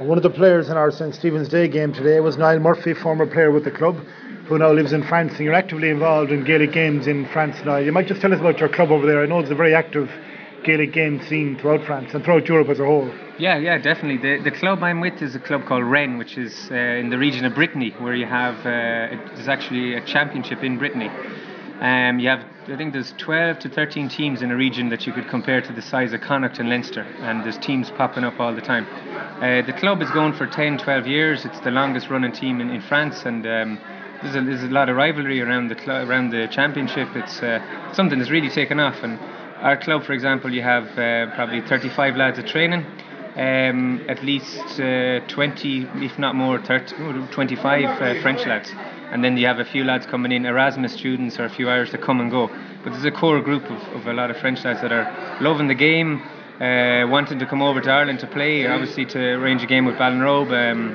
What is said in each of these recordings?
One of the players in our St Stephen's Day game today was Niall Murphy, former player with the club, who now lives in France, and you're actively involved in Gaelic games in France now. You might just tell us about your club over there. I know it's a very active Gaelic game scene throughout France and throughout Europe as a whole. Yeah, definitely. The club I'm with is a club called Rennes, which is in the region of Brittany, where you have there's actually a championship in Brittany. You have, I think there's 12 to 13 teams in a region that you could compare to the size of Connacht and Leinster, and there's teams popping up all the time. The club is going for 10, 12 years. It's the longest running team in France, and there's a lot of rivalry around the championship. It's something that's really taken off. And our club, for example, you have probably 35 lads at training, at least 20, if not more, 25 French lads. And then you have a few lads coming in, Erasmus students or a few Irish that come and go. But there's a core group of a lot of French lads that are loving the game, wanting to come over to Ireland to play, obviously to arrange a game with Ballinrobe.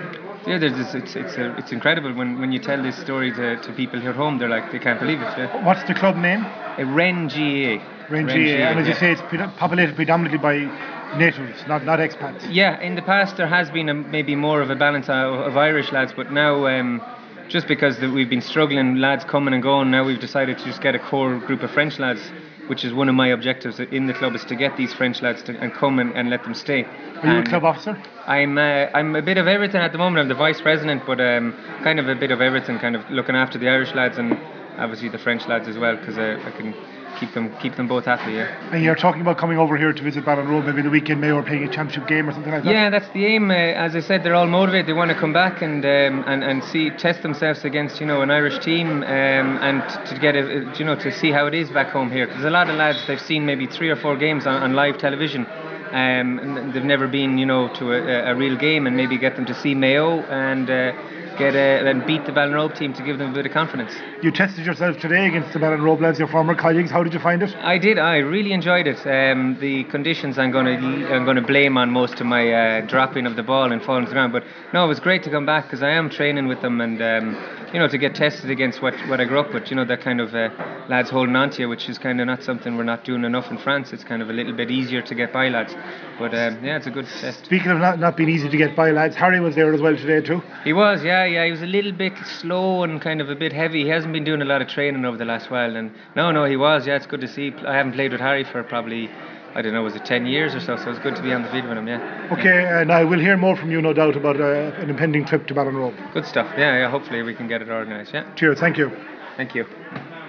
It's incredible when you tell this story to people here at home. They're like, they can't believe it. Yeah. What's the club name? Rennes GAA. Rennes GAA. And as you say, it's populated predominantly by natives, not expats. Yeah, in the past there has been maybe more of a balance of Irish lads, but now just because we've been struggling, lads coming and going, now we've decided to just get a core group of French lads, which is one of my objectives in the club, is to get these French lads and come and let them stay. Are you a club officer? I'm a bit of everything at the moment. I'm the vice president, but kind of a bit of everything, kind of looking after the Irish lads and obviously the French lads as well, because I can keep them both happy. Yeah. And you're talking about coming over here to visit Ballinrobe maybe the weekend, maybe, or playing a championship game or something like that? Yeah, that's the aim. As I said, they're all motivated. They want to come back and test themselves against an Irish team, and to get to see how it is back home here. Because a lot of lads, they've seen maybe 3 or 4 games on live television, and they've never been to a real game, and maybe get them to see Mayo and beat the Ballinrobe team to give them a bit of confidence. You tested yourself today against the Ballinrobe lads, your former colleagues. How did you find it? I did. I really enjoyed it. The conditions I'm going to blame on most of my dropping of the ball and falling to the ground. But no, it was great to come back because I am training with them and to get tested against what I grew up with. That kind of lads holding on to you, which is kind of not something we're not doing enough in France. It's kind of a little bit easier to get by lads. But it's a good test. Speaking of not being easy to get by lads, Harry was there as well today too. He was, yeah. He was a little bit slow and kind of a bit heavy. He hasn't been doing a lot of training over the last while. And no, he was. Yeah, it's good to see. I haven't played with Harry for probably, I don't know, was it 10 years or so? So it's good to be on the field with him, yeah. Okay, now we'll hear more from you, no doubt, about an impending trip to Ballinrobe. Good stuff. Yeah, hopefully we can get it organised, yeah. Cheers, thank you. Thank you.